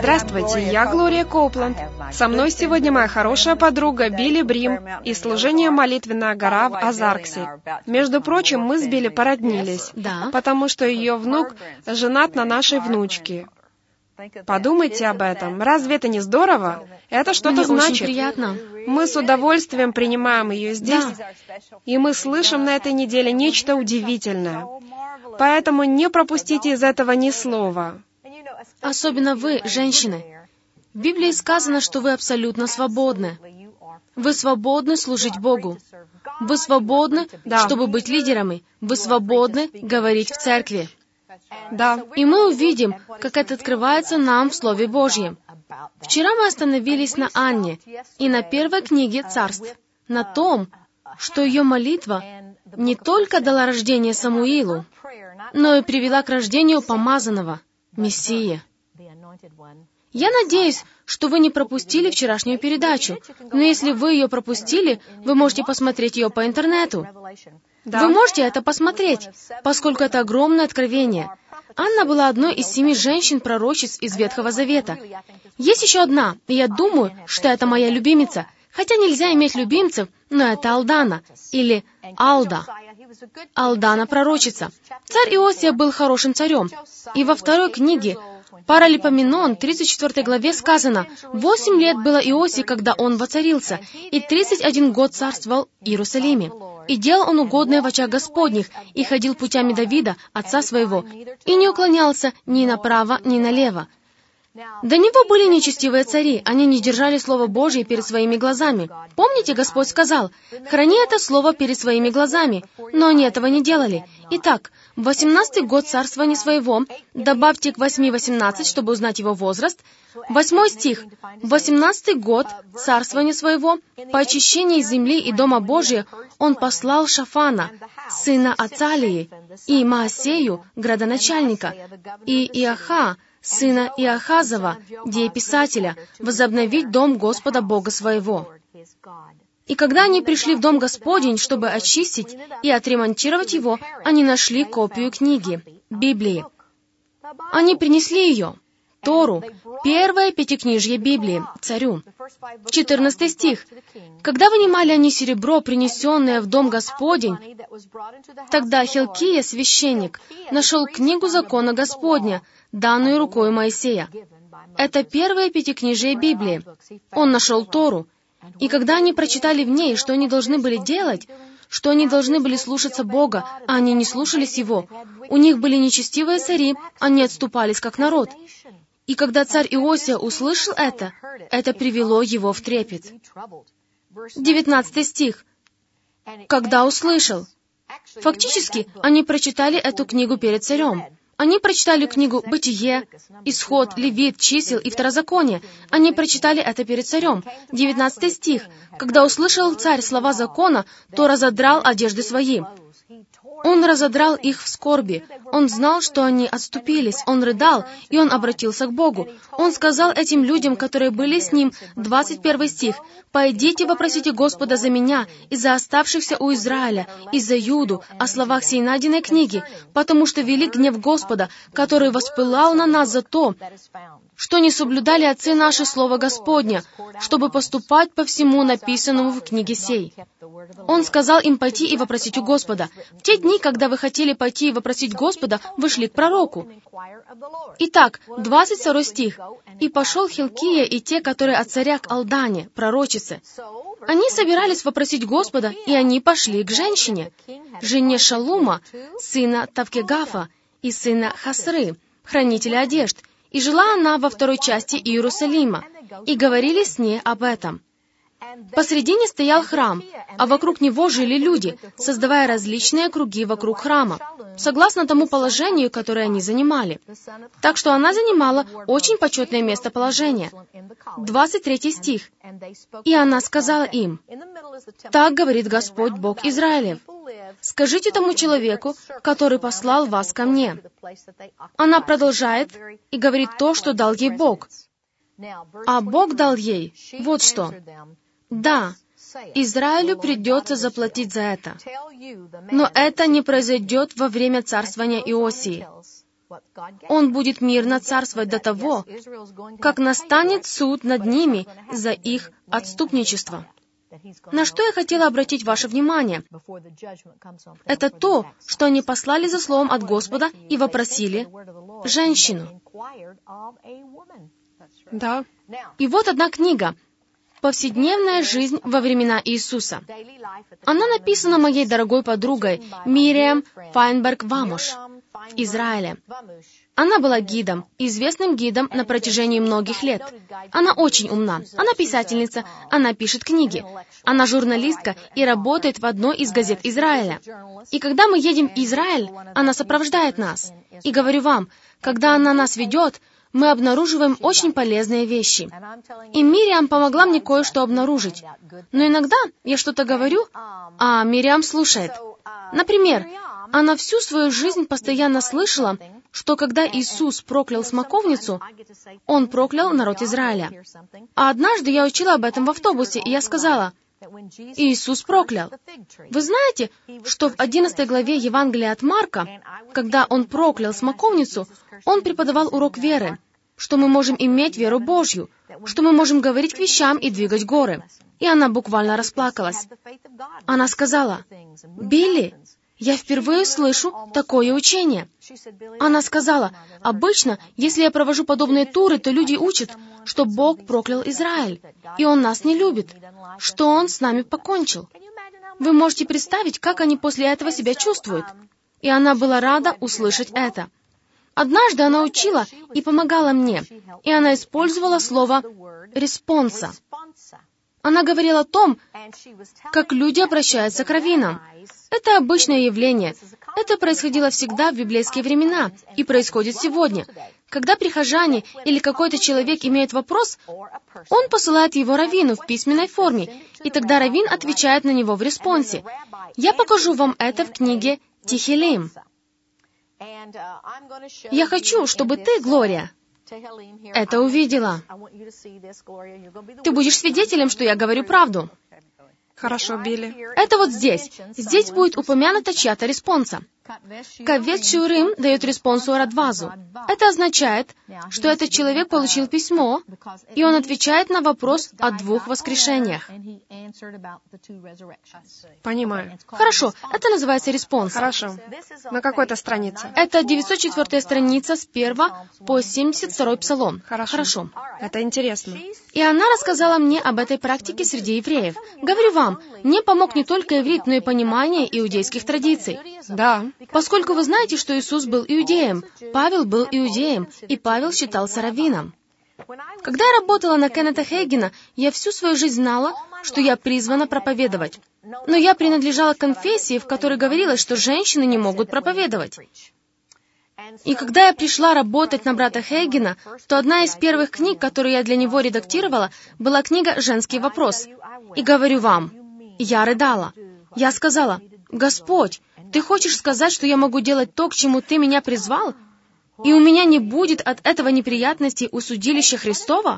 Здравствуйте, я Глория Копланд. Со мной сегодня моя хорошая подруга Билли Брим из служения «Молитвенная гора» в Азарксе. Между прочим, мы с Билли породнились, потому что ее внук женат на нашей внучке. Подумайте об этом. Разве это не здорово? Это что-то значит. Очень приятно. Мы с удовольствием принимаем ее здесь, и мы слышим на этой неделе нечто удивительное. Поэтому не пропустите из этого ни слова. Особенно вы, женщины. В Библии сказано, что вы абсолютно свободны. Вы свободны служить Богу. Вы свободны, чтобы быть лидерами. Вы свободны говорить в церкви. Да. И мы увидим, как это открывается нам в Слове Божьем. Вчера мы остановились на Анне и на первой книге Царств, на том, что ее молитва не только дала рождение Самуилу, но и привела к рождению помазанного, Мессии. Я надеюсь, что вы не пропустили вчерашнюю передачу, но если вы ее пропустили, вы можете посмотреть ее по интернету. Вы можете это посмотреть, поскольку это огромное откровение. Анна была одной из 7 женщин-пророчиц из Ветхого Завета. Есть еще одна, и я думаю, что это моя любимица, хотя нельзя иметь любимцев, но это Алдана, или Алда. Алдана пророчица. Царь Иосия был хорошим царем, и во второй книге Паралипоменон, 34 главе сказано: 8 лет было Иосии, когда он воцарился, и 31 год царствовал в Иерусалиме. И делал он угодное в очах Господних, и ходил путями Давида, отца своего, и не уклонялся ни направо, ни налево. До него были нечестивые цари, они не держали Слово Божье перед своими глазами. Помните, Господь сказал: «Храни это Слово перед своими глазами», но они этого не делали. Итак, в 18-й год царствования своего, добавьте к 8 18, чтобы узнать его возраст, 8 стих, в 18-й год царствования своего, по очищении земли и Дома Божия, он послал Шафана, сына Ацалии, и Маасею, градоначальника, и Иоха, сына Иохазова, дееписателя, возобновить дом Господа Бога своего. И когда они пришли в дом Господень, чтобы очистить и отремонтировать его, они нашли копию книги, Библии. Они принесли ее, Тору, первое пятикнижье Библии, царю. 14 стих. «Когда вынимали они серебро, принесенное в дом Господень, тогда Хилкия, священник, нашел книгу закона Господня, данную рукой Моисея». Это первое пятикнижие Библии. Он нашел Тору. И когда они прочитали в ней, что они должны были делать, что они должны были слушаться Бога, а они не слушались Его, у них были нечестивые цари, они отступались как народ. И когда царь Иосия услышал это привело его в трепет. 19 стих. «Когда услышал». Фактически, они прочитали эту книгу перед царем. Они прочитали книгу «Бытие», «Исход», «Левит», «Чисел» и «Второзаконие». Они прочитали это перед царем. 19 стих. «Когда услышал царь слова закона, то разодрал одежды свои». Он разодрал их в скорби. Он знал, что они отступились. Он рыдал, и он обратился к Богу. Он сказал этим людям, которые были с ним, 21 стих, «Пойдите, вопросите Господа за меня и за оставшихся у Израиля, и за Юду, о словах сей найденной книги, потому что велик гнев Господа, который воспылал на нас за то, что не соблюдали отцы наши слово Господня, чтобы поступать по всему написанному в книге сей». Он сказал им пойти и вопросить у Господа. В те дни, когда вы хотели пойти и вопросить Господа, вы шли к пророку. Итак, 22 стих. «И пошел Хилкия и те, которые от царя к Алдане, пророчице». Они собирались вопросить Господа, и они пошли к женщине, жене Шалума, сына Тавкегафа и сына Хасры, хранителя одежд, и жила она во второй части Иерусалима, и говорили с ней об этом. Посредине стоял храм, а вокруг него жили люди, создавая различные круги вокруг храма, согласно тому положению, которое они занимали. Так что она занимала очень почетное местоположение. 23 стих. «И она сказала им: так говорит Господь Бог Израилев, скажите тому человеку, который послал вас ко мне». Она продолжает и говорит то, что дал ей Бог. А Бог дал ей вот что. Да, Израилю придется заплатить за это. Но это не произойдет во время царствования Иосии. Он будет мирно царствовать до того, как настанет суд над ними за их отступничество. На что я хотела обратить ваше внимание? Это то, что они послали за словом от Господа и вопросили женщину. Да. И вот одна книга «Повседневная жизнь во времена Иисуса». Она написана моей дорогой подругой Мириам Файнберг-Вамуш, Израиля. Она была гидом, известным гидом на протяжении многих лет. Она очень умна. Она писательница, она пишет книги. Она журналистка и работает в одной из газет Израиля. И когда мы едем в Израиль, она сопровождает нас. И говорю вам, когда она нас ведет, мы обнаруживаем очень полезные вещи. И Мириам помогла мне кое-что обнаружить. Но иногда я что-то говорю, а Мириам слушает. Например, она всю свою жизнь постоянно слышала, что когда Иисус проклял смоковницу, Он проклял народ Израиля. А однажды я учила об этом в автобусе, и я сказала, Иисус проклял. Вы знаете, что в 11 главе Евангелия от Марка, когда Он проклял смоковницу, Он преподавал урок веры, что мы можем иметь веру Божью, что мы можем говорить к вещам и двигать горы. И она буквально расплакалась. Она сказала, «Билли, я впервые слышу такое учение». Она сказала, «Обычно, если я провожу подобные туры, то люди учат, что Бог проклял Израиль, и Он нас не любит, что Он с нами покончил». Вы можете представить, как они после этого себя чувствуют. И она была рада услышать это. Однажды она учила и помогала мне, и она использовала слово «респонса». Она говорила о том, как люди обращаются к раввинам. Это обычное явление. Это происходило всегда в библейские времена и происходит сегодня. Когда прихожане или какой-то человек имеет вопрос, он посылает его раввину в письменной форме, и тогда раввин отвечает на него в респонсе. Я покажу вам это в книге Тихелим. Я хочу, чтобы ты, Глория, это увидела. Ты будешь свидетелем, что я говорю правду. Хорошо, Билли. Это вот здесь. Здесь будет упомянута чья-то респонса. Кавет Шиурим дает респонсу Радвазу. Это означает, что этот человек получил письмо, и он отвечает на вопрос о 2 воскрешениях. Понимаю. Хорошо, это называется респонс. Хорошо. На какой-то странице? Это 904 страница с 1 по 72 псалом. Хорошо. Это интересно. И она рассказала мне об этой практике среди евреев. Говорю вам, мне помог не только иврит, но и понимание иудейских традиций. Да. Поскольку вы знаете, что Иисус был иудеем, Павел был иудеем, и Павел считался раввином. Когда я работала на Кеннета Хейгена, я всю свою жизнь знала, что я призвана проповедовать. Но я принадлежала к конфессии, в которой говорилось, что женщины не могут проповедовать. И когда я пришла работать на брата Хейгена, то одна из первых книг, которую я для него редактировала, была книга «Женский вопрос». И говорю вам, я рыдала. Я сказала, «Господь, Ты хочешь сказать, что я могу делать то, к чему Ты меня призвал? И у меня не будет от этого неприятностей у судилища Христова?»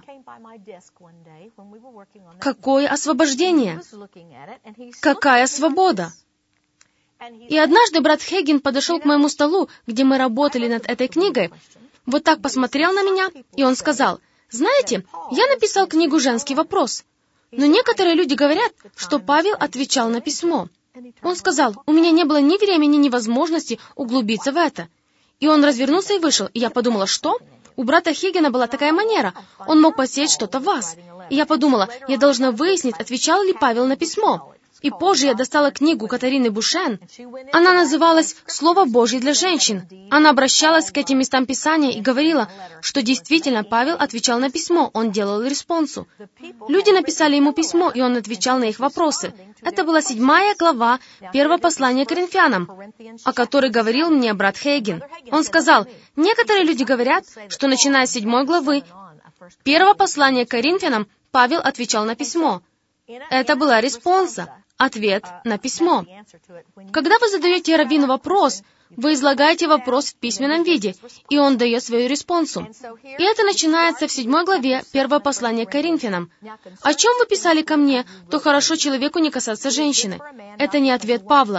Какое освобождение! Какая свобода! И однажды брат Хейген подошел к моему столу, где мы работали над этой книгой, вот так посмотрел на меня, и он сказал, «Знаете, я написал книгу «Женский вопрос», но некоторые люди говорят, что Павел отвечал на письмо. Он сказал, у меня не было ни времени, ни возможности углубиться в это. И он развернулся и вышел, и я подумала, что? У брата Хейгена была такая манера, он мог посеять что-то в вас. И я подумала, я должна выяснить, отвечал ли Павел на письмо. И позже я достала книгу Катарины Бушен. Она называлась «Слово Божье для женщин». Она обращалась к этим местам Писания и говорила, что действительно Павел отвечал на письмо, он делал респонсу. Люди написали ему письмо, и он отвечал на их вопросы. Это была 7 глава 1 послания Коринфянам, о которой говорил мне брат Хейген. Он сказал, некоторые люди говорят, что начиная с 7 главы 1 послания Коринфянам Павел отвечал на письмо. Это была респонса. Ответ на письмо. Когда вы задаете раввину вопрос, вы излагаете вопрос в письменном виде, и он дает свою респонсу. И это начинается в 7 главе 1 послания к Коринфянам. «О чем вы писали ко мне, то хорошо человеку не касаться женщины». Это не ответ Павла.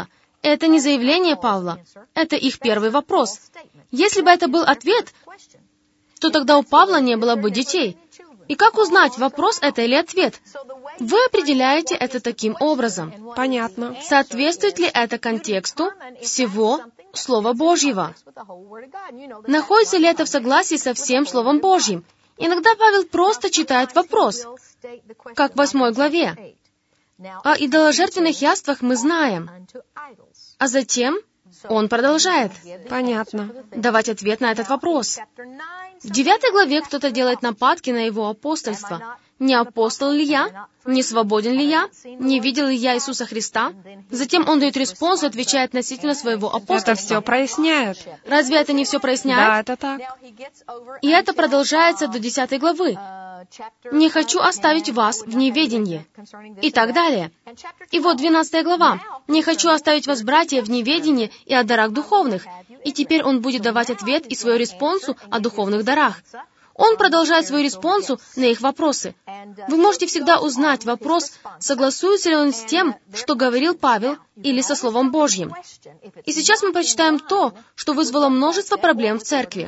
Это не заявление Павла, это их первый вопрос. Если бы это был ответ, то тогда у Павла не было бы детей. И как узнать, вопрос это или ответ? Вы определяете это таким образом. Понятно. Соответствует ли это контексту всего Слова Божьего? Находится ли это в согласии со всем Словом Божьим? Иногда Павел просто читает вопрос, как в 8 главе. О идоложертвенных яствах мы знаем. А затем он продолжает. Понятно. Давать ответ на этот вопрос. В 9 главе кто-то делает нападки на его апостольство. Не апостол ли я? Не свободен ли я? Не видел ли я Иисуса Христа? Затем он дает респонс и отвечает относительно своего апостольства. Это все проясняет. Разве это не все проясняет? Да, это так. И это продолжается до 10 главы. «Не хочу оставить вас в неведении» и так далее. И вот 12 глава. «Не хочу оставить вас, братья, в неведении и о дарах духовных». И теперь он будет давать ответ и свою респонсу о духовных дарах. Он продолжает свою респонсу на их вопросы. Вы можете всегда узнать вопрос, согласуется ли он с тем, что говорил Павел, или со Словом Божьим. И сейчас мы прочитаем то, что вызвало множество проблем в церкви.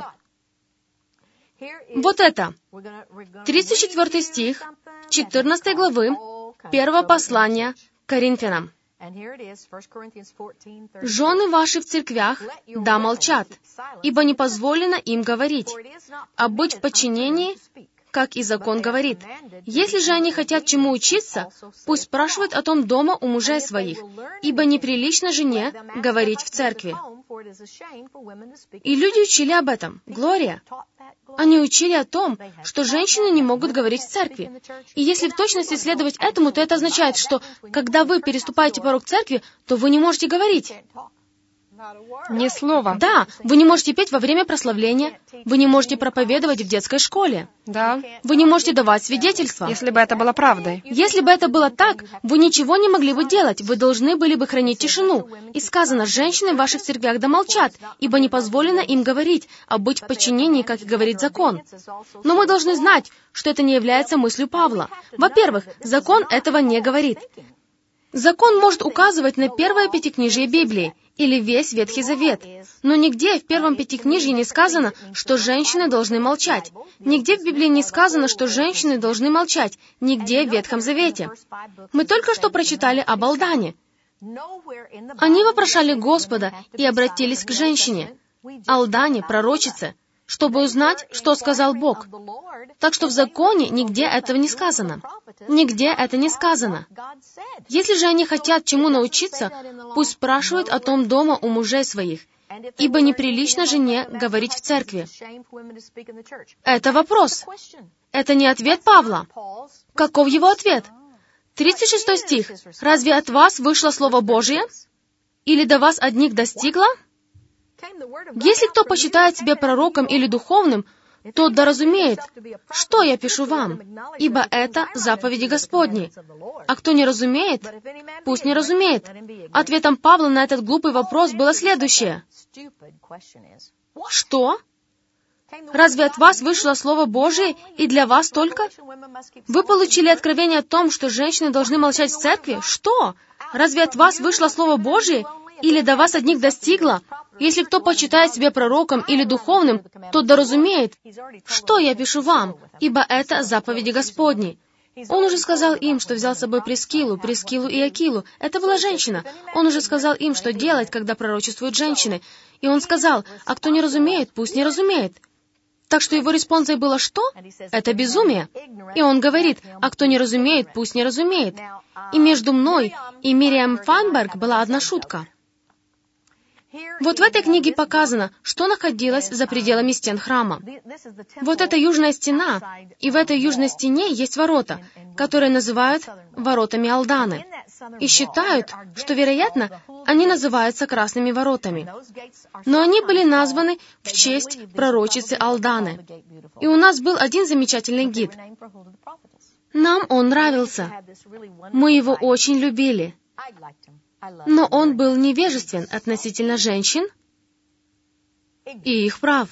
Вот это. 34 стих 14 главы 1 послания к Коринфянам. «Жены ваши в церквях, да молчат, ибо не позволено им говорить, а быть в подчинении, как и закон говорит. Если же они хотят чему учиться, пусть спрашивают о том дома у мужей своих, ибо неприлично жене говорить в церкви». И люди учили об этом. Глория. Они учили о том, что женщины не могут говорить в церкви. И если в точности следовать этому, то это означает, что когда вы переступаете порог церкви, то вы не можете говорить. Ни слова. Да, вы не можете петь во время прославления, вы не можете проповедовать в детской школе. Да. Вы не можете давать свидетельства. Если бы это было правдой. Если бы это было так, вы ничего не могли бы делать, вы должны были бы хранить тишину. И сказано, женщины в ваших церквях да молчат, ибо не позволено им говорить, а быть в подчинении, как и говорит закон. Но мы должны знать, что это не является мыслью Павла. Во-первых, закон этого не говорит. Закон может указывать на первое пятикнижие Библии, или весь Ветхий Завет. Но нигде в первом пятикнижье не сказано, что женщины должны молчать. Нигде в Библии не сказано, что женщины должны молчать. Нигде в Ветхом Завете. Мы только что прочитали об Алдане. Они вопрошали Господа и обратились к женщине, Алдане, пророчице, чтобы узнать, что сказал Бог. Так что в законе нигде этого не сказано. Нигде это не сказано. Если же они хотят чему научиться, пусть спрашивают о том дома у мужей своих, ибо неприлично жене говорить в церкви. Это вопрос. Это не ответ Павла. Каков его ответ? 36 стих. «Разве от вас вышло Слово Божие? Или до вас одних достигло? Если кто почитает себя пророком или духовным, тот да разумеет, что я пишу вам, ибо это заповеди Господни. А кто не разумеет, пусть не разумеет». Ответом Павла на этот глупый вопрос было следующее. Что? Разве от вас вышло Слово Божие и для вас только? Вы получили откровение о том, что женщины должны молчать в церкви? Что? Разве от вас вышло Слово Божие или до вас одних достигло? Если кто почитает себя пророком или духовным, тот да разумеет, что я пишу вам, ибо это заповеди Господни. Он уже сказал им, что взял с собой Прискилу и Акилу. Это была женщина. Он уже сказал им, что делать, когда пророчествуют женщины. И он сказал, а кто не разумеет, пусть не разумеет. Так что его респонсой было что? Это безумие. И он говорит, а кто не разумеет, пусть не разумеет. И между мной и Мириам Файнберг была одна шутка. Вот в этой книге показано, что находилось за пределами стен храма. Вот это южная стена, и в этой южной стене есть ворота, которые называют воротами Алданы. И считают, что, вероятно, они называются Красными воротами. Но они были названы в честь пророчицы Алданы. И у нас был один замечательный гид. Нам он нравился. Мы его очень любили. Но он был невежествен относительно женщин и их прав.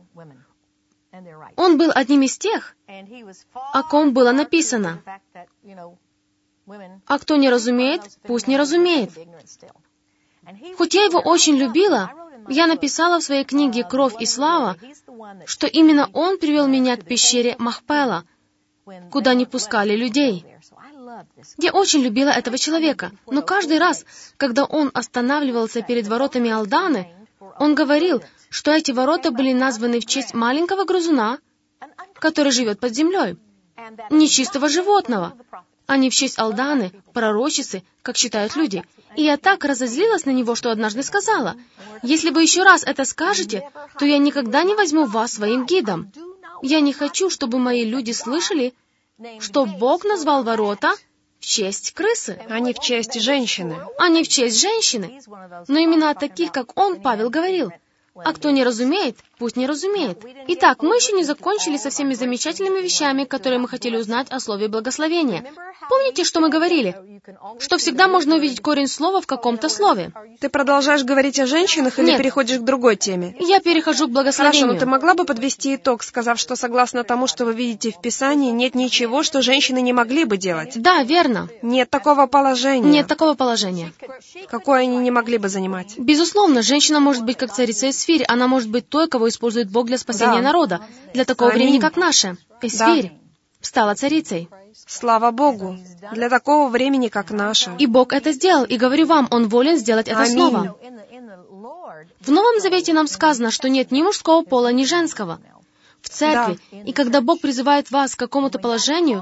Он был одним из тех, о ком было написано, «А кто не разумеет, пусть не разумеет». Хоть я его очень любила, я написала в своей книге «Кровь и слава», что именно он привел меня к пещере Махпела, куда не пускали людей. Я очень любила этого человека, но каждый раз, когда он останавливался перед воротами Алданы, он говорил, что эти ворота были названы в честь маленького грызуна, который живет под землей, нечистого животного, а не в честь Алданы, пророчицы, как считают люди. И я так разозлилась на него, что однажды сказала: «Если вы еще раз это скажете, то я никогда не возьму вас своим гидом. Я не хочу, чтобы мои люди слышали, что Бог назвал ворота в честь крысы, а не в честь женщины». А не в честь женщины. Но именно о таких, как он, Павел говорил. А кто не разумеет, пусть не разумеет. Итак, мы еще не закончили со всеми замечательными вещами, которые мы хотели узнать о слове благословения. Помните, что мы говорили? Что всегда можно увидеть корень слова в каком-то слове. Ты продолжаешь говорить о женщинах или переходишь к другой теме? Я перехожу к благословению. Хорошо, но ты могла бы подвести итог, сказав, что согласно тому, что вы видите в Писании, нет ничего, что женщины не могли бы делать? Да, верно. Нет такого положения. Нет такого положения. Какое они не могли бы занимать? Безусловно, женщина может быть как царица Эсфирь. Она может быть той, кого использует Бог для спасения народа. Для такого времени, как наше. Эсфирь стала царицей. Слава Богу! Для такого времени, как наше. И Бог это сделал, и говорю вам, Он волен сделать это снова. В Новом Завете нам сказано, что нет ни мужского пола, ни женского. В церкви, и когда Бог призывает вас к какому-то положению,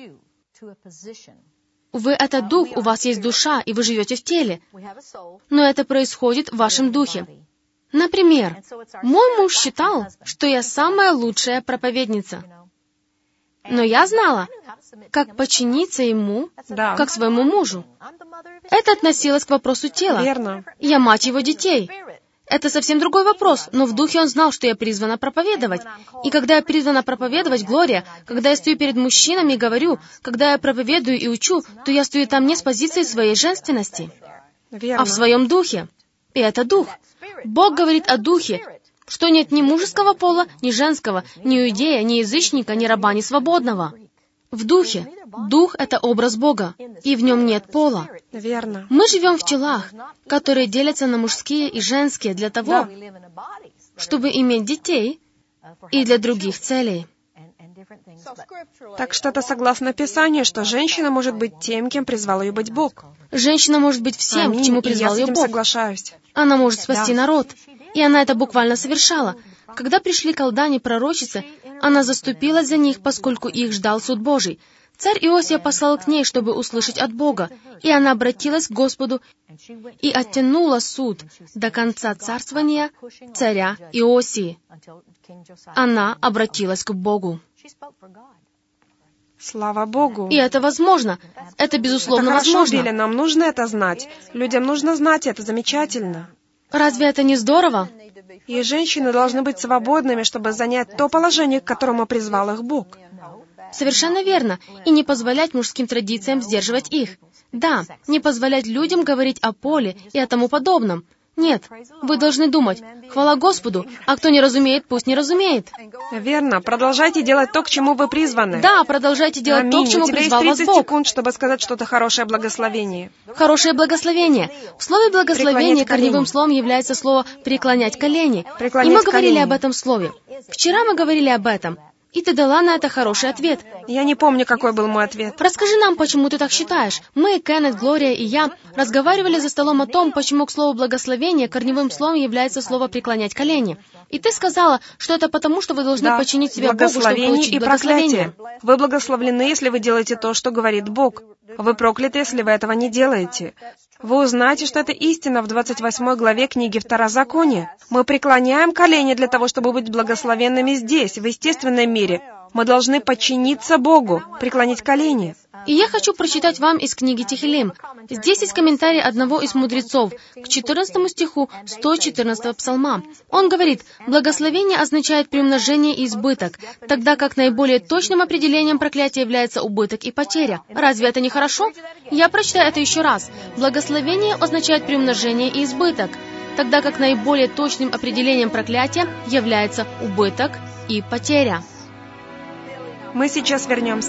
вы — это дух, у вас есть душа, и вы живете в теле. Но это происходит в вашем духе. Например, мой муж считал, что я самая лучшая проповедница. Но я знала, как подчиниться ему, как своему мужу. Это относилось к вопросу тела. Верно. Я мать его детей. Это совсем другой вопрос, но в духе он знал, что я призвана проповедовать. И когда я призвана проповедовать, Глория, когда я стою перед мужчинами и говорю, когда я проповедую и учу, то я стою там не с позиции своей женственности, Верно. а в своем духе. И это дух. Бог говорит о духе, что нет ни мужеского пола, ни женского, ни иудея, ни язычника, ни раба, ни свободного. В духе. Дух — это образ Бога, и в нем нет пола. Верно. Мы живем в телах, которые делятся на мужские и женские для того, чтобы иметь детей и для других целей. Так что это согласно Писанию, что женщина может быть тем, кем призвал ее быть Бог. Женщина может быть всем, к чему призвал ее Бог. Я с этим соглашаюсь. Она может спасти народ. И она это буквально совершала. Когда пришли к Алдане пророчицы, она заступилась за них, поскольку их ждал суд Божий. Царь Иосия послал к ней, чтобы услышать от Бога, и она обратилась к Господу и оттянула суд до конца царствования царя Иосии. Она обратилась к Богу. Слава Богу. И это возможно. Это, безусловно, это хорошо, возможно. Билли, нам нужно это знать. Людям нужно знать это, замечательно. Разве это не здорово? И женщины должны быть свободными, чтобы занять то положение, к которому призвал их Бог. Совершенно верно. И не позволять мужским традициям сдерживать их. Да, не позволять людям говорить о поле и о тому подобном. Нет, вы должны думать: хвала Господу, а кто не разумеет, пусть не разумеет. Верно. Продолжайте делать то, к чему вы призваны. Да, продолжайте делать то, к чему призвал вас Бог. У тебя есть 30 секунд, чтобы сказать что-то хорошее благословение. Хорошее благословение. В слове благословение корневым словом является слово «преклонять колени». И мы говорили об этом слове. Вчера мы говорили об этом. И ты дала на это хороший ответ. Я не помню, какой был мой ответ. Расскажи нам, почему ты так считаешь. Мы, Кеннет, Глория и я, разговаривали за столом о том, почему к слову «благословение» корневым словом является слово «преклонять колени». И ты сказала, что это потому, что вы должны подчинить себя Богу, чтобы получить благословение. Вы благословлены, если вы делаете то, что говорит Бог. Вы прокляты, если вы этого не делаете. Вы узнаете, что это истина в 28 главе книги Второзакония. Мы преклоняем колени для того, чтобы быть благословенными здесь, в естественном мире. Мы должны подчиниться Богу, преклонить колени. И я хочу прочитать вам из книги Тихилим. Здесь есть комментарий одного из мудрецов к 14 стиху 114 псалма. Он говорит: «Благословение означает приумножение и избыток, тогда как наиболее точным определением проклятия является убыток и потеря». Разве это не хорошо? Я прочитаю это еще раз. Благословение означает приумножение и избыток, тогда как наиболее точным определением проклятия является убыток и потеря. Мы сейчас вернемся.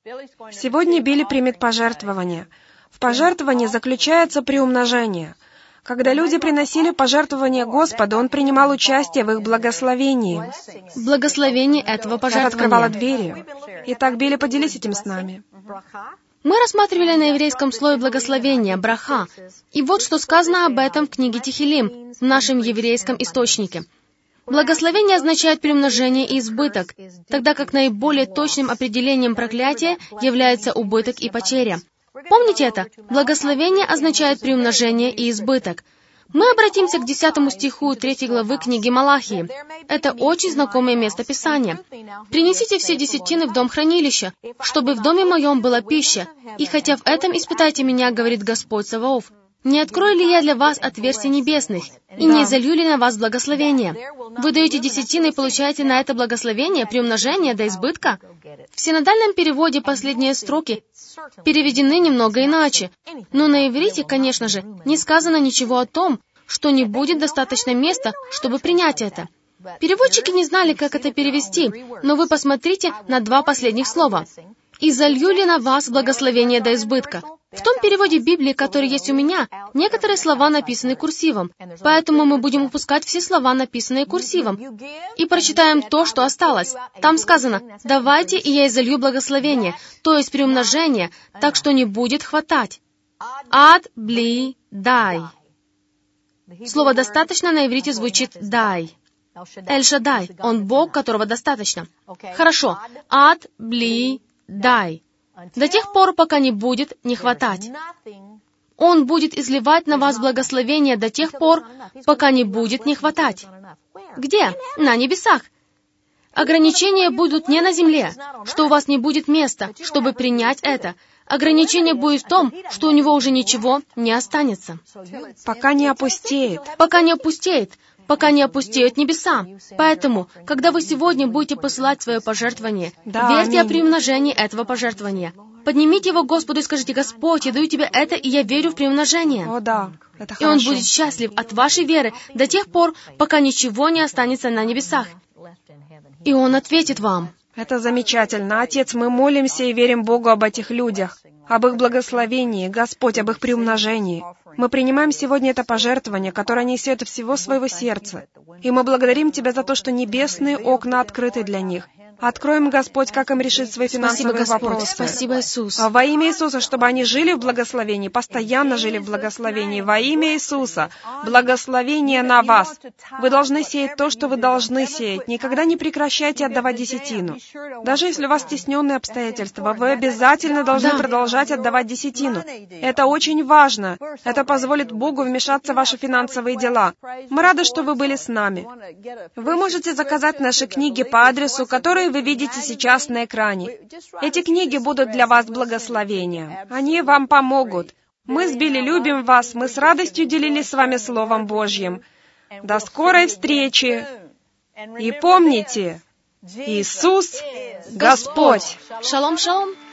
Сегодня Билли примет пожертвование. В пожертвовании заключается приумножение. Когда люди приносили пожертвования Господу, Он принимал участие в их благословении. Благословение этого пожертвования. Это открывало двери. Итак, Билли, поделись этим с нами. Мы рассматривали на еврейском слове благословение, браха. И вот что сказано об этом в книге Тихилим, в нашем еврейском источнике. Благословение означает приумножение и избыток, тогда как наиболее точным определением проклятия является убыток и потеря. Помните это? Благословение означает приумножение и избыток. Мы обратимся к 10 стиху 3 главы книги Малахии. Это очень знакомое место Писания. «Принесите все десятины в дом хранилища, чтобы в доме моем была пища, и хотя в этом испытайте меня, говорит Господь Саваоф. Не открою ли я для вас отверстий небесных, и не изолью ли на вас благословение? Вы даете десятины и получаете на это благословение, приумножение до избытка?» В синодальном переводе последние строки переведены немного иначе, но на иврите, конечно же, не сказано ничего о том, что не будет достаточно места, чтобы принять это. Переводчики не знали, как это перевести, но вы посмотрите на два последних слова. «И залью ли на вас благословение до избытка?» В том переводе Библии, который есть у меня, некоторые слова написаны курсивом, поэтому мы будем упускать все слова, написанные курсивом, и прочитаем то, что осталось. Там сказано: «Давайте, и я изолью благословение», то есть приумножение, так что не будет хватать. Ад, бли, дай. Слово «достаточно» на иврите звучит «дай». Эль-Шадай, Он Бог, которого достаточно. Хорошо. Ад, бли, дай. До тех пор, пока не будет не хватать. Он будет изливать на вас благословение до тех пор, пока не будет не хватать. Где? На небесах. Ограничения будут не на земле, что у вас не будет места, чтобы принять это. Ограничение будет в том, что у него уже ничего не останется. Пока не опустеет. Пока не опустеет. Пока не опустеют небеса. Поэтому, когда вы сегодня будете посылать свое пожертвование, верьте о приумножении этого пожертвования. Поднимите его к Господу и скажите: «Господь, я даю тебе это, и я верю в приумножение». О, да, это хорошо. И Он будет счастлив от вашей веры до тех пор, пока ничего не останется на небесах. И Он ответит вам. Это замечательно. Отец, мы молимся и верим Богу об этих людях, об их благословении, Господь, об их приумножении. Мы принимаем сегодня это пожертвование, которое несет всего своего сердца. И мы благодарим Тебя за то, что небесные окна открыты для них. Откроем, Господь, как им решить свои финансовые вопросы. Спасибо, Иисус. Во имя Иисуса, чтобы они жили в благословении, постоянно жили в благословении. Во имя Иисуса, благословение на вас. Вы должны сеять то, что вы должны сеять. Никогда не прекращайте отдавать десятину. Даже если у вас стесненные обстоятельства, вы обязательно должны продолжать отдавать десятину. Это очень важно. Это позволит Богу вмешаться в ваши финансовые дела. Мы рады, что вы были с нами. Вы можете заказать наши книги по адресу, который вы видите сейчас на экране. Эти книги будут для вас благословением. Они вам помогут. Мы с Билли любим вас. Мы с радостью делились с вами Словом Божьим. До скорой встречи. И помните, Иисус — Господь. Шалом, шалом.